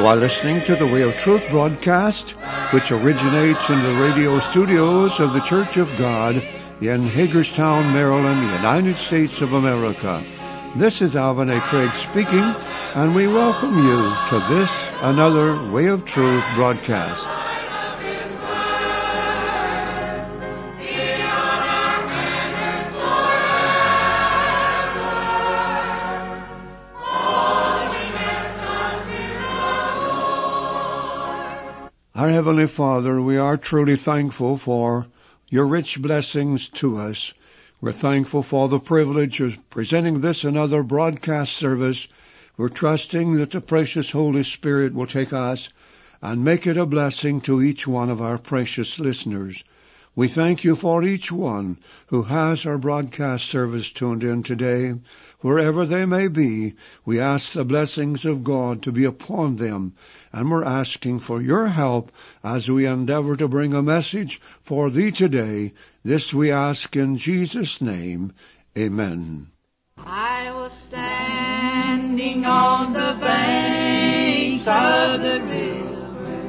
You are listening to the Way of Truth broadcast, which originates in the radio studios of the Church of God in Hagerstown, Maryland, United States of America. This is Alvin A. Craig speaking, and we welcome you to this, another Way of Truth broadcast. Our Heavenly Father, we are truly thankful for your rich blessings to us. We're thankful for the privilege of presenting this another broadcast service. We're trusting that the precious Holy Spirit will take us and make it a blessing to each one of our precious listeners. We thank you for each one who has our broadcast service tuned in today. Wherever they may be, we ask the blessings of God to be upon them, and we're asking for your help as we endeavor to bring a message for thee today. This we ask in Jesus' name. Amen. I was standing on the banks of the river,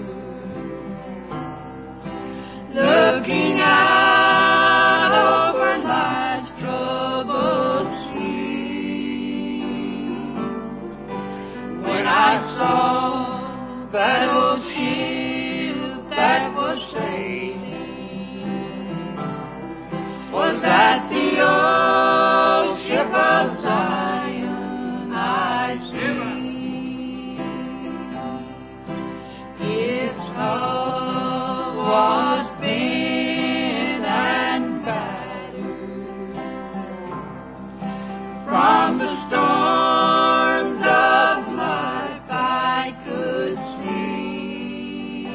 looking out over life's troubled sea, when I saw that old ship that was sailing. Was that the old ship of Zion I see? Its hull was bent and battered from the storms of life I could see.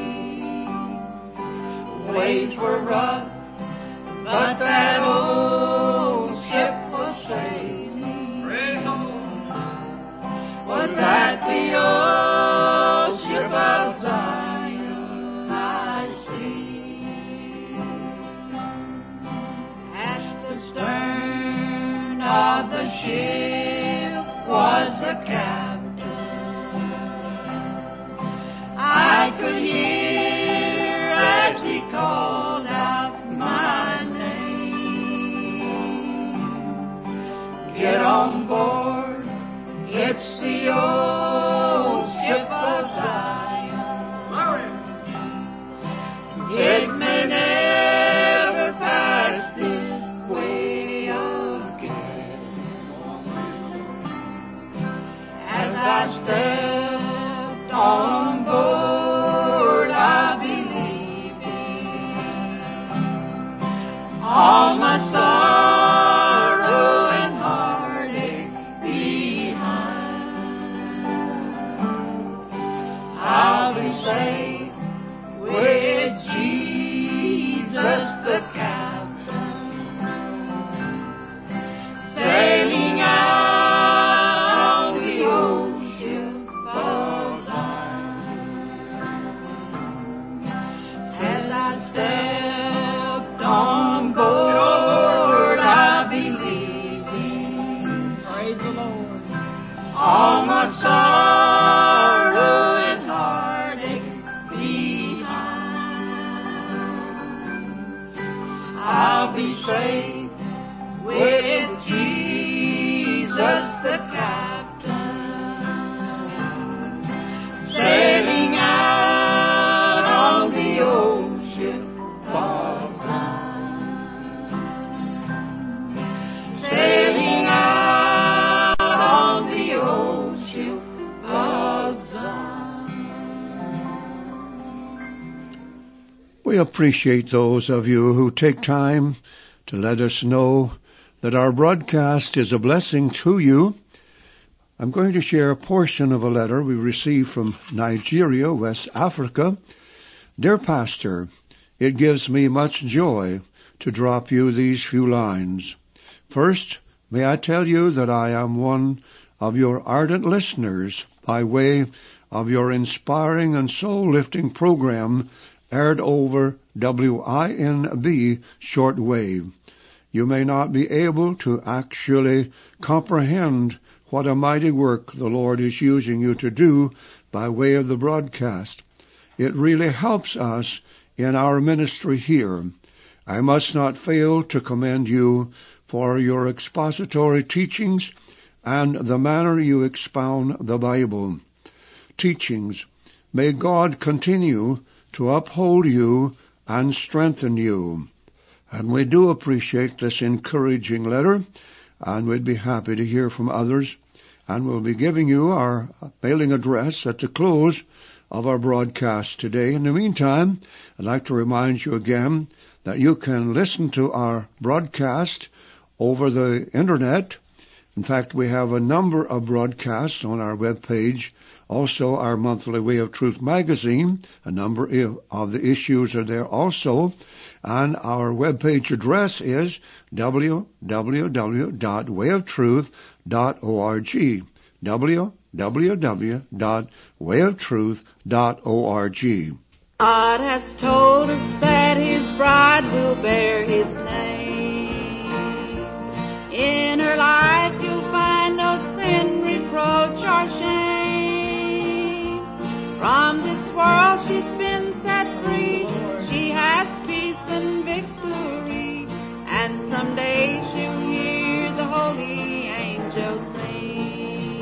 Waves were rough, but that old ship was sailing. Was that the old ship of Zion I see? At the stern of the ship was the captain. I could hear as he called out my name. Get on board, it's the old ship of Zion. It may never pass this way again. As I stepped on board, I believe all my sorrow and heartache behind. I'll be safe with Jesus the captain, sailing out on the ocean of Zion. As I stepped on board, I believe in, praise the Lord, all my sorrow and heartaches behind. I'll be safe with Jesus the captain, sailing out on the ocean of Zion. Sailing out on the ocean of Zion. We appreciate those of you who take time to let us know that our broadcast is a blessing to you. I'm going to share a portion of a letter we received from Nigeria, West Africa. Dear Pastor, it gives me much joy to drop you these few lines. First, may I tell you that I am one of your ardent listeners by way of your inspiring and soul-lifting program aired over WINB shortwave. You may not be able to actually comprehend what a mighty work the Lord is using you to do by way of the broadcast. It really helps us in our ministry here. I must not fail to commend you for your expository teachings and the manner you expound the Bible. Teachings. May God continue to uphold you and strengthen you. And we do appreciate this encouraging letter, and we'd be happy to hear from others. And we'll be giving you our mailing address at the close of our broadcast today. In the meantime, I'd like to remind you again that you can listen to our broadcast over the Internet. In fact, we have a number of broadcasts on our webpage. Also, our monthly Way of Truth magazine, a number of the issues are there also. And our webpage address is www.wayoftruth.org. www.wayoftruth.org. God has told us that His bride will bear His name. In her life you'll find no sin, reproach, or shame. From this world she's been set free. She has peace and victory. And someday she'll hear the holy angels sing.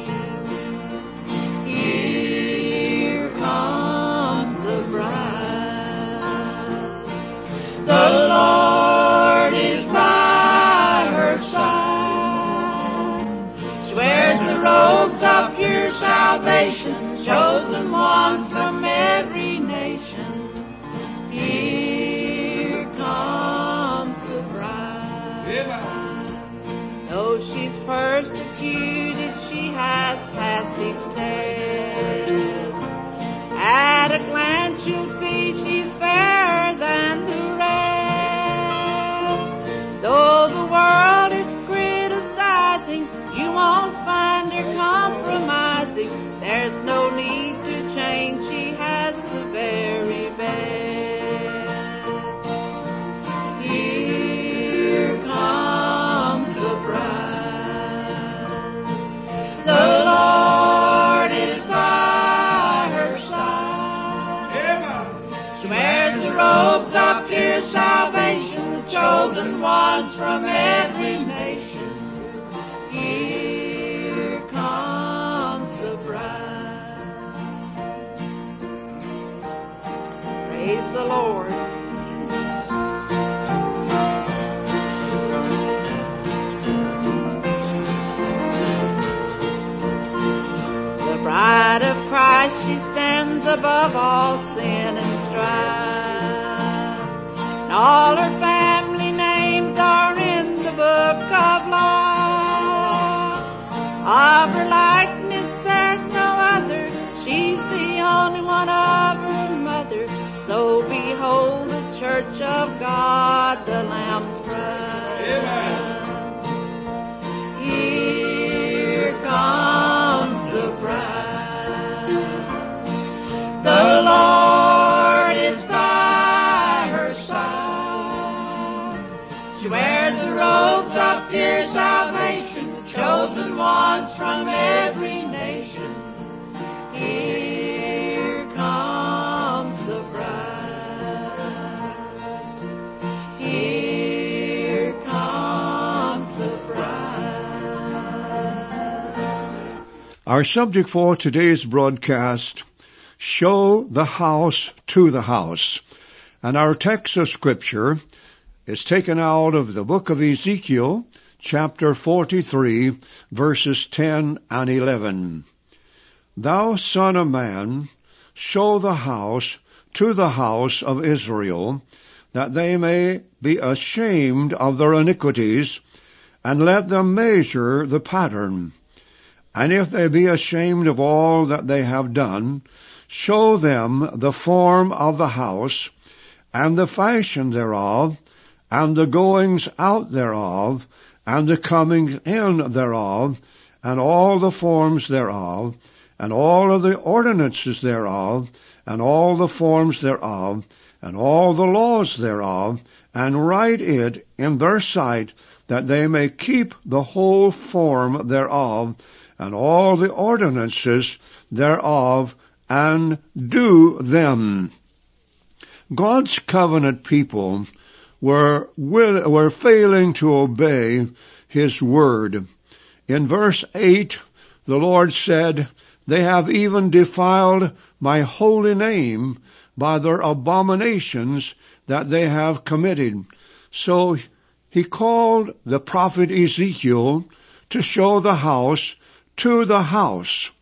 Here comes the bride. The Lord is by her side. She wears the robes of pure salvation, chosen ones from every nation. Here comes the bride. Though she's persecuted, she has passed each test. At a glance you'll see she's fairer than the rest. Though the world is criticizing, you won't find her compromising. There's no need to change, she has the very best. Here comes the bride. The Lord is by her side. She wears the robes of pure salvation, the chosen ones from every nation. Here comes the bride. Praise the Lord. The bride of Christ, she stands above all sin and strife. And all her family names are in the book of life. Of her likeness there's no other. She's the only one of her mother. So behold the church of God, the Lamb's bride. Amen. Here comes the bride. The Lord is by her side. She wears the robes of pure salvation, chosen ones from every nation. Here comes the bride. Here comes the bride. Our subject for today's broadcast, Show the House to the House. And our text of Scripture is taken out of the book of Ezekiel, chapter 43, verses 10 and 11. Thou son of man, show the house to the house of Israel, that they may be ashamed of their iniquities, and let them measure the pattern. And if they be ashamed of all that they have done, show them the form of the house, and the fashion thereof, and the goings out thereof, and the comings in thereof, and all the forms thereof, and all of the ordinances thereof, and all the forms thereof, and all the laws thereof, and write it in their sight, that they may keep the whole form thereof, and all the ordinances thereof, and do them. God's covenant people were failing to obey His word. In verse 8, the Lord said, "They have even defiled my holy name by their abominations that they have committed." So He called the prophet Ezekiel to show the house to the house.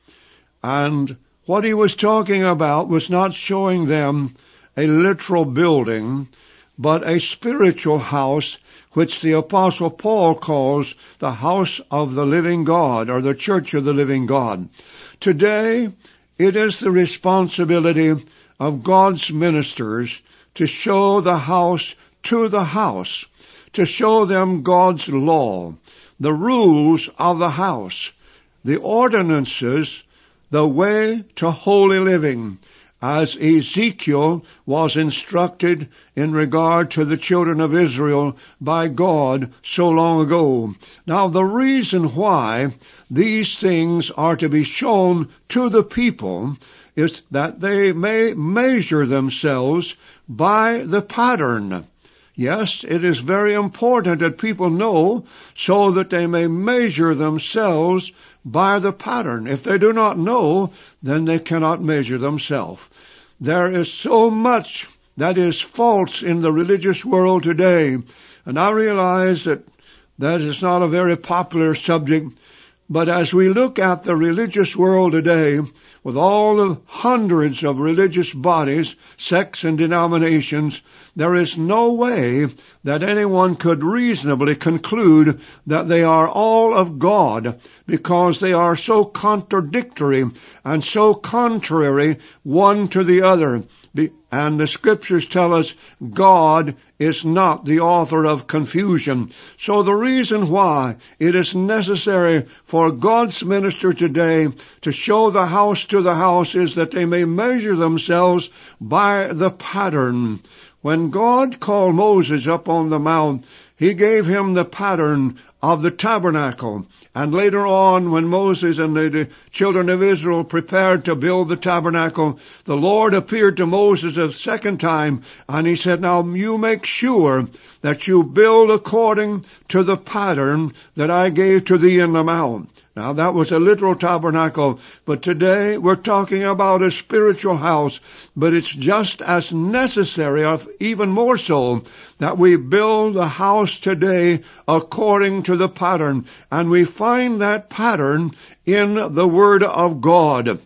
And what he was talking about was not showing them a literal building, but a spiritual house, which the Apostle Paul calls the house of the living God, or the church of the living God. Today, it is the responsibility of God's ministers to show the house to the house, to show them God's law, the rules of the house, the ordinances, the way to holy living, as Ezekiel was instructed in regard to the children of Israel by God so long ago. Now, the reason why these things are to be shown to the people is that they may measure themselves by the pattern. Yes, it is very important that people know so that they may measure themselves by the pattern. If they do not know, then they cannot measure themselves. There is so much that is false in the religious world today, and I realize that is not a very popular subject, but as we look at the religious world today, with all the hundreds of religious bodies, sects, and denominations, there is no way that anyone could reasonably conclude that they are all of God, because they are so contradictory and so contrary one to the other. And the Scriptures tell us God is not the author of confusion. So the reason why it is necessary for God's minister today to show the house to the house is that they may measure themselves by the pattern. When God called Moses up on the mount, He gave him the pattern of the tabernacle. And later on, when Moses and the children of Israel prepared to build the tabernacle, the Lord appeared to Moses a second time, and He said, "Now you make sure that you build according to the pattern that I gave to thee in the mount." Now that was a literal tabernacle, but today we're talking about a spiritual house, but it's just as necessary, or even more so, that we build a house today according to the pattern, and we find that pattern in the Word of God.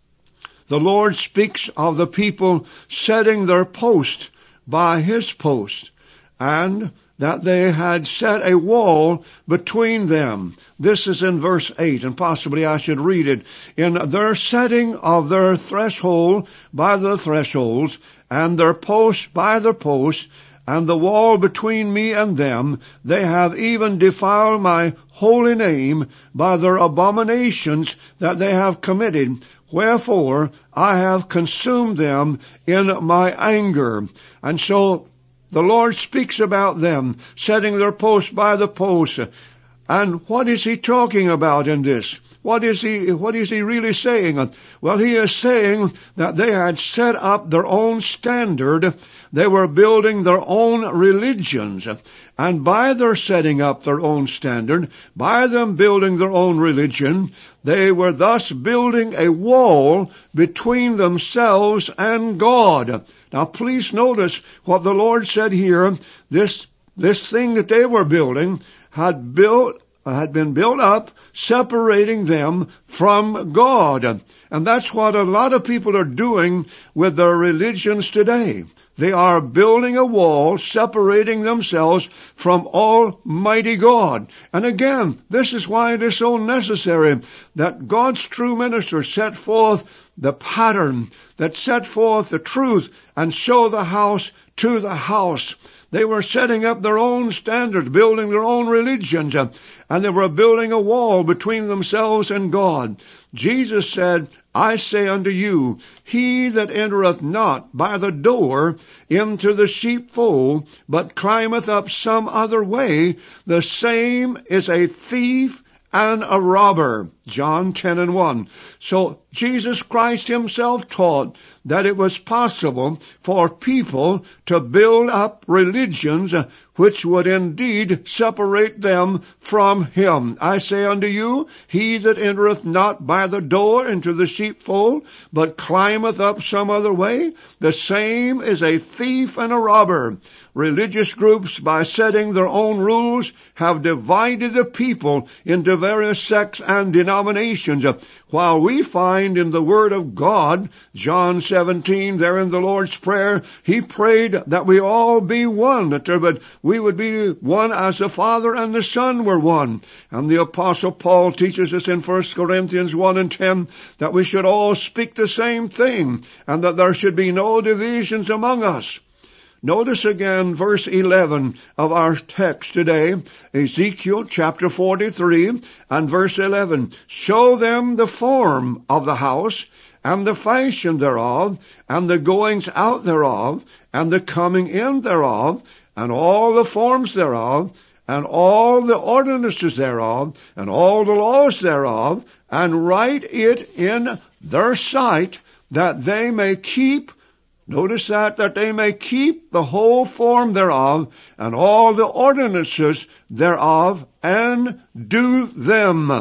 The Lord speaks of the people setting their post by His post, and that they had set a wall between them. This is in verse 8, and possibly I should read it. "In their setting of their threshold by the thresholds, and their post by their posts, and the wall between me and them, they have even defiled my holy name by their abominations that they have committed. Wherefore I have consumed them in my anger." And so the Lord speaks about them setting their post by the post. And what is He talking about in this? What is he really saying? Well, He is saying that they had set up their own standard. They were building their own religions. And by their setting up their own standard, by them building their own religion, they were thus building a wall between themselves and God. Now please notice what the Lord said here. This thing that they were building had been built up, separating them from God. And that's what a lot of people are doing with their religions today. They are building a wall, separating themselves from Almighty God. And again, this is why it is so necessary that God's true ministers set forth the pattern, that set forth the truth, and show the house to the house. They were setting up their own standards, building their own religions, and they were building a wall between themselves and God. Jesus said, "I say unto you, he that entereth not by the door into the sheepfold, but climbeth up some other way, the same is a thief and a robber." John 10:1. So Jesus Christ himself taught that it was possible for people to build up religions which would indeed separate them from him. I say unto you, he that entereth not by the door into the sheepfold, but climbeth up some other way, the same is a thief and a robber. Religious groups, by setting their own rules, have divided the people into various sects and denominations, while we find in the Word of God, John 17, there in the Lord's Prayer, he prayed that we all be one, that we would be one as the Father and the Son were one. And the Apostle Paul teaches us in 1 Corinthians 1:10 that we should all speak the same thing, and that there should be no divisions among us. Notice again verse 11 of our text today, Ezekiel chapter 43 and verse 11. Show them the form of the house, and the fashion thereof, and the goings out thereof, and the coming in thereof, and all the forms thereof, and all the ordinances thereof, and all the laws thereof, and write it in their sight, that they may keep, notice that they may keep the whole form thereof, and all the ordinances thereof, and do them.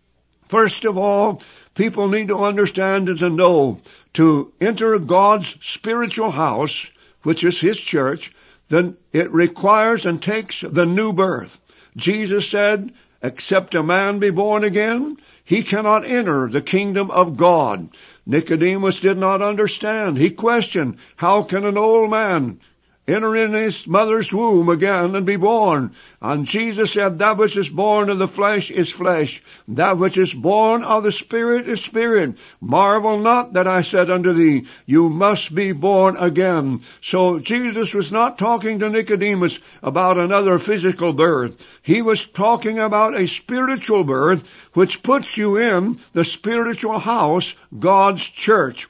First of all, people need to understand and to know, to enter God's spiritual house, which is his church, then it requires and takes the new birth. Jesus said, except a man be born again, he cannot enter the kingdom of God. Nicodemus did not understand. He questioned, how can an old man enter in his mother's womb again and be born? And Jesus said, that which is born of the flesh is flesh. That which is born of the Spirit is spirit. Marvel not that I said unto thee, you must be born again. So Jesus was not talking to Nicodemus about another physical birth. He was talking about a spiritual birth, which puts you in the spiritual house, God's church.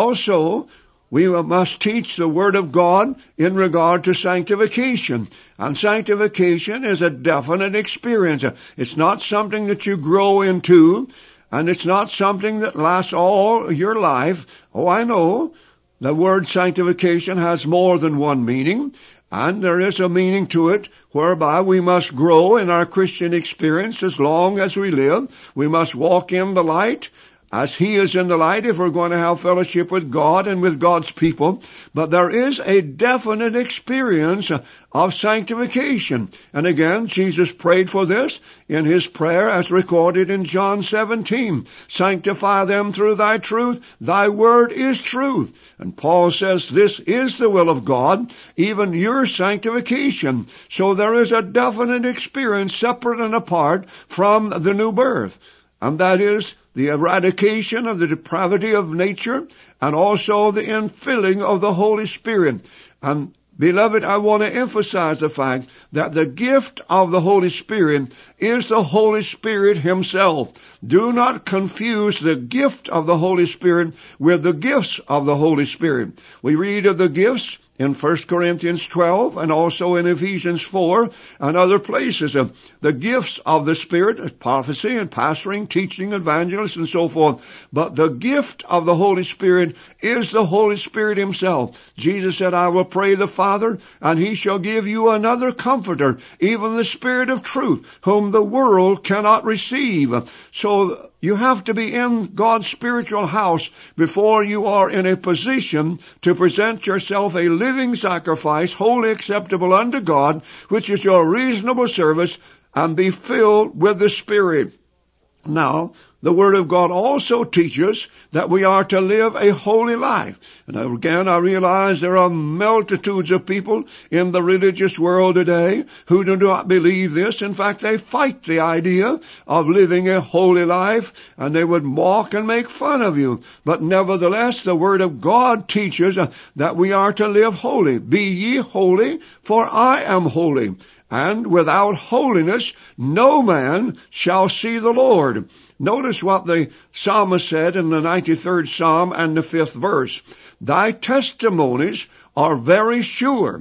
Also, we must teach the Word of God in regard to sanctification. And sanctification is a definite experience. It's not something that you grow into, and it's not something that lasts all your life. Oh, I know. The word sanctification has more than one meaning, and there is a meaning to it whereby we must grow in our Christian experience as long as we live. We must walk in the light as he is in the light if we're going to have fellowship with God and with God's people. But there is a definite experience of sanctification. And again, Jesus prayed for this in his prayer as recorded in John 17. Sanctify them through thy truth. Thy word is truth. And Paul says this is the will of God, even your sanctification. So there is a definite experience separate and apart from the new birth. And that is the eradication of the depravity of nature, and also the infilling of the Holy Spirit. And beloved, I want to emphasize the fact that the gift of the Holy Spirit is the Holy Spirit himself. Do not confuse the gift of the Holy Spirit with the gifts of the Holy Spirit. We read of the gifts in 1 Corinthians 12 and also in Ephesians 4 and other places. The gifts of the Spirit, prophecy and pastoring, teaching, evangelism, and so forth. But the gift of the Holy Spirit is the Holy Spirit himself. Jesus said, I will pray the Father, and he shall give you another comforter, even the Spirit of truth, whom the world cannot receive. So you have to be in God's spiritual house before you are in a position to present yourself a living sacrifice, wholly acceptable unto God, which is your reasonable service, and be filled with the Spirit. Now, the Word of God also teaches that we are to live a holy life. And again, I realize there are multitudes of people in the religious world today who do not believe this. In fact, they fight the idea of living a holy life, and they would mock and make fun of you. But nevertheless, the Word of God teaches that we are to live holy. Be ye holy, for I am holy. And without holiness, no man shall see the Lord. Notice what the psalmist said in the 93rd Psalm and the 5th verse. Thy testimonies are very sure.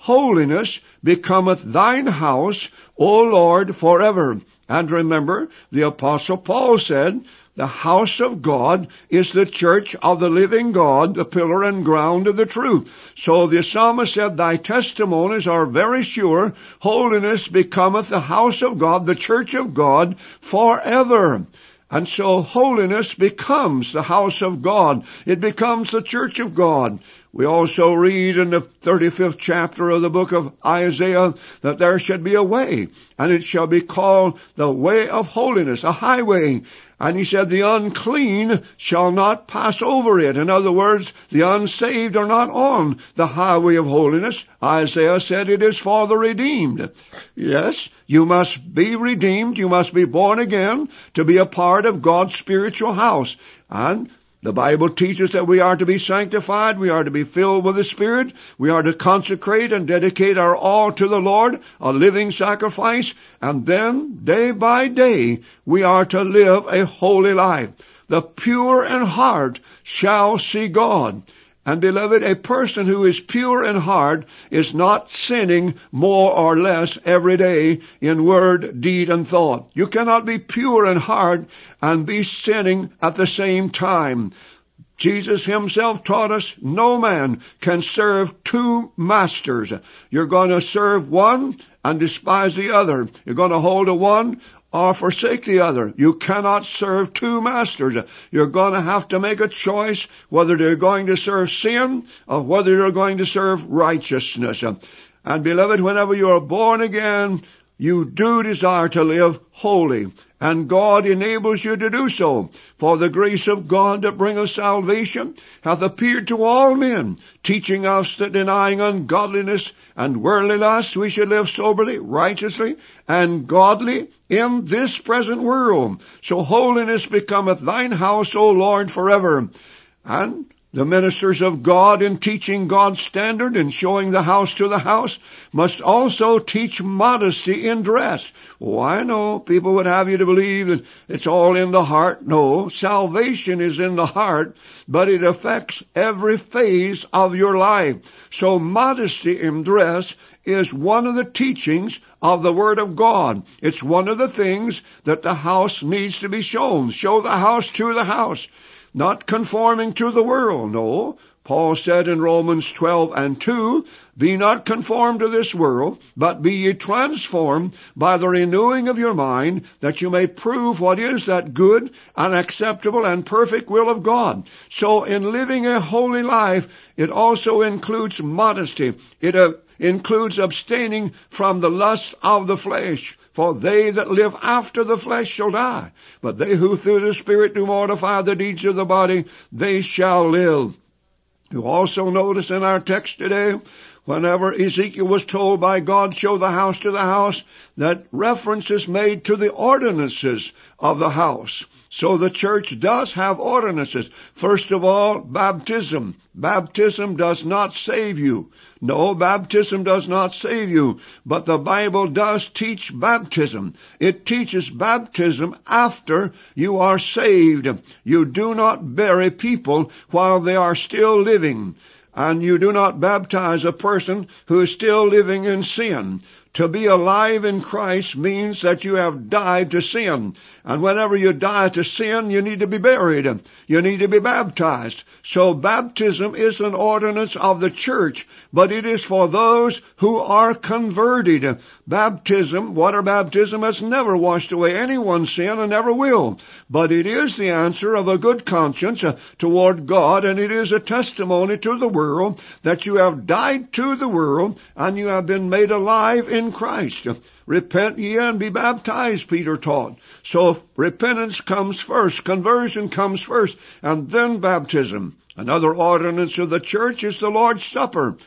holiness becometh thine house, O Lord, forever. And remember, the Apostle Paul said, the house of God is the church of the living God, the pillar and ground of the truth. So the psalmist said, thy testimonies are very sure. Holiness becometh the house of God, the church of God, forever. And so holiness becomes the house of God. It becomes the church of God. We also read in the 35th chapter of the book of Isaiah that there should be a way, and it shall be called the way of holiness, a highway. And he said, the unclean shall not pass over it. In other words, the unsaved are not on the highway of holiness. Isaiah said it is for the redeemed. Yes, you must be redeemed. You must be born again to be a part of God's spiritual house. And the Bible teaches that we are to be sanctified, we are to be filled with the Spirit, we are to consecrate and dedicate our all to the Lord, a living sacrifice, and then, day by day, we are to live a holy life. The pure in heart shall see God. And beloved, a person who is pure in heart is not sinning more or less every day in word, deed, and thought. You cannot be pure in heart and be sinning at the same time. Jesus himself taught us no man can serve two masters. You're going to serve one and despise the other. You're going to hold to one or forsake the other. You cannot serve two masters. You're going to have to make a choice whether you're going to serve sin or whether you're going to serve righteousness. And beloved, whenever you are born again, you do desire to live holy, and God enables you to do so. For the grace of God that bringeth salvation hath appeared to all men, teaching us that denying ungodliness and worldly lust, we should live soberly, righteously, and godly in this present world. So holiness becometh thine house, O Lord, forever. And the ministers of God, in teaching God's standard and showing the house to the house, must also teach modesty in dress. Oh, I know people would have you to believe that it's all in the heart. No, salvation is in the heart, but it affects every phase of your life. So modesty in dress is one of the teachings of the Word of God. It's one of the things that the house needs to be shown. Show the house to the house. Not conforming to the world, no. Paul said in Romans 12:2, be not conformed to this world, but be ye transformed by the renewing of your mind, that you may prove what is that good and acceptable and perfect will of God. So in living a holy life, it also includes modesty. It includes abstaining from the lust of the flesh. For they that live after the flesh shall die, but they who through the Spirit do mortify the deeds of the body, they shall live. You also notice in our text today, whenever Ezekiel was told by God, show the house to the house, that reference is made to the ordinances of the house. So the church does have ordinances. First of all, baptism. Baptism does not save you. No, baptism does not save you. But the Bible does teach baptism. It teaches baptism after you are saved. You do not bury people while they are still living. And you do not baptize a person who is still living in sin. To be alive in Christ means that you have died to sin. And whenever you die to sin, you need to be buried. You need to be baptized. So baptism is an ordinance of the church, but it is for those who are converted. Baptism, water baptism, has never washed away anyone's sin and never will. But it is the answer of a good conscience toward God, and it is a testimony to the world that you have died to the world and you have been made alive in Christ. Repent ye and be baptized, Peter taught. So repentance comes first, conversion comes first, and then baptism. Another ordinance of the church is the Lord's Supper.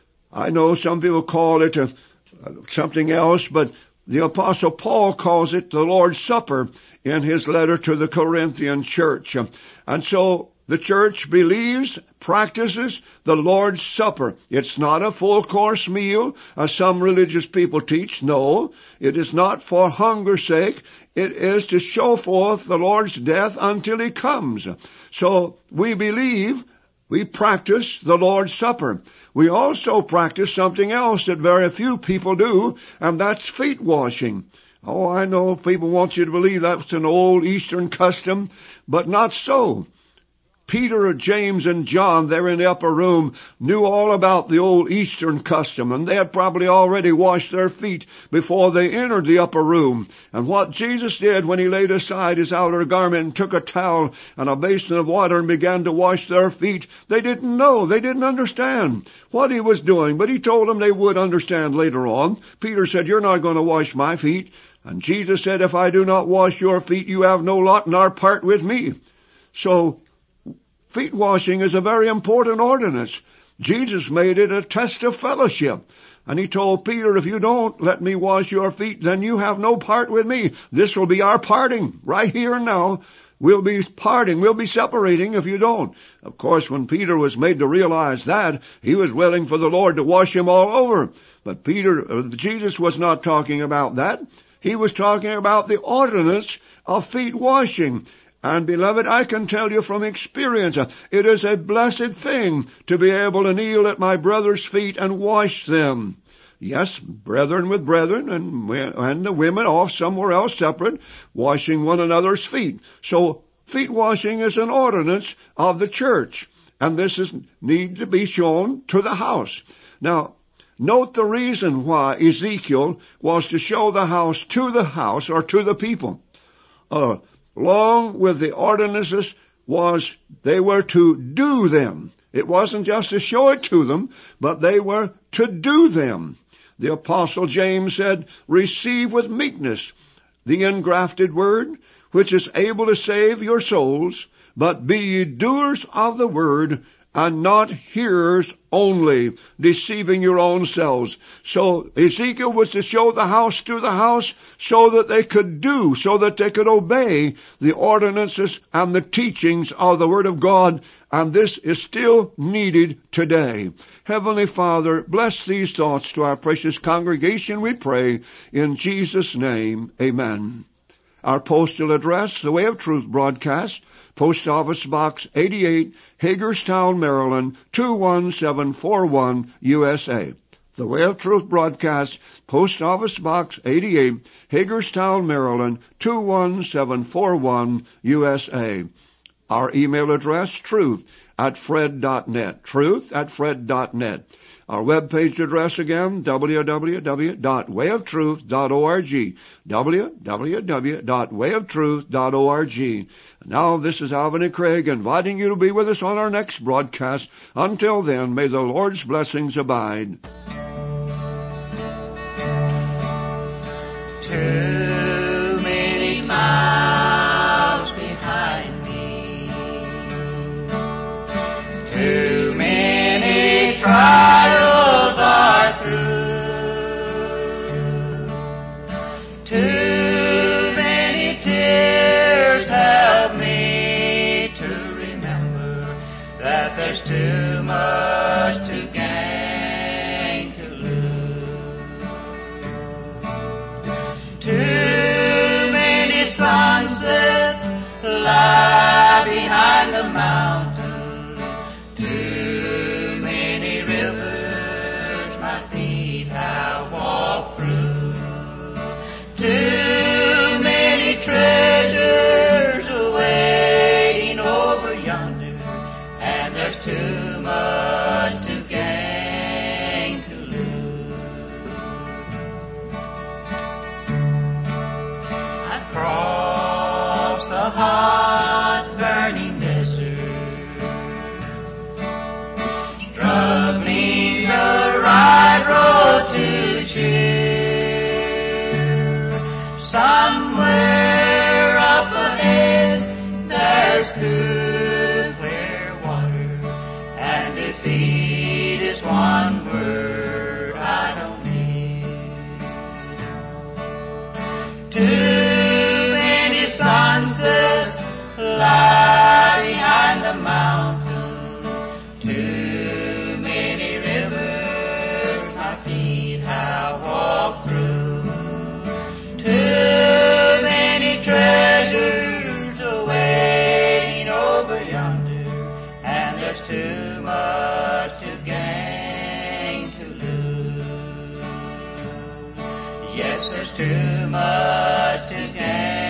I know some people call it something else, but the Apostle Paul calls it the Lord's Supper in his letter to the Corinthian church. And so the church believes, practices the Lord's Supper. It's not a full-course meal, as some religious people teach. No, it is not for hunger's sake. It is to show forth the Lord's death until He comes. So we believe We practice the Lord's Supper. We also practice something else that very few people do, and that's feet washing. Oh, I know people want you to believe that's an old Eastern custom, but not so. Peter, James, and John, there in the upper room, knew all about the old Eastern custom, and they had probably already washed their feet before they entered the upper room. And what Jesus did when he laid aside his outer garment and took a towel and a basin of water and began to wash their feet, they didn't know, they didn't understand what he was doing, but he told them they would understand later on. Peter said, "You're not going to wash my feet." And Jesus said, "If I do not wash your feet, you have no lot nor part with me." So, feet washing is a very important ordinance. Jesus made it a test of fellowship. And he told Peter, "If you don't let me wash your feet, then you have no part with me." This will be our parting right here and now. We'll be parting. We'll be separating if you don't. Of course, when Peter was made to realize that, he was willing for the Lord to wash him all over. But Jesus was not talking about that. He was talking about the ordinance of feet washing. And beloved, I can tell you from experience, it is a blessed thing to be able to kneel at my brother's feet and wash them. Yes, brethren with brethren, and the women off somewhere else separate, washing one another's feet. So, feet washing is an ordinance of the church, and this need to be shown to the house. Now, note the reason why Ezekiel was to show the house or to the people. Along with the ordinances was they were to do them. It wasn't just to show it to them, but they were to do them. The Apostle James said, "Receive with meekness the engrafted word, which is able to save your souls, but be ye doers of the word, and not hearers only, deceiving your own selves." So Ezekiel was to show the house to the house so that they could do, so that they could obey the ordinances and the teachings of the Word of God, and this is still needed today. Heavenly Father, bless these thoughts to our precious congregation, we pray, in Jesus' name, amen. Our postal address, The Way of Truth broadcast, Post Office Box 88, Hagerstown, Maryland, 21741, USA. The Way of Truth broadcast, Post Office Box 88, Hagerstown, Maryland, 21741, USA. Our email address, truth@fred.net, truth@fred.net. Our webpage address again, www.wayoftruth.org, www.wayoftruth.org. Now, this is Alvin Craig inviting you to be with us on our next broadcast. Until then, may the Lord's blessings abide. Too many miles behind me, too many trials are through, too many tears help me to remember that there's too much to gain to lose. Too many sunsets lie behind the mountains, too many rivers my feet have walked through, too many treasures awaiting over yonder, and there's too much to gain to lose. I've crossed the hot burning desert, struggling the right road to choose. Somewhere up ahead there's cool, clear water, and defeat is one word I don't need. Too many sunsets lie behind the mountains, too many rivers my feet have walked through, too many treasures awaiting over yonder, and just too much to gain to lose. Yes, there's too much to gain.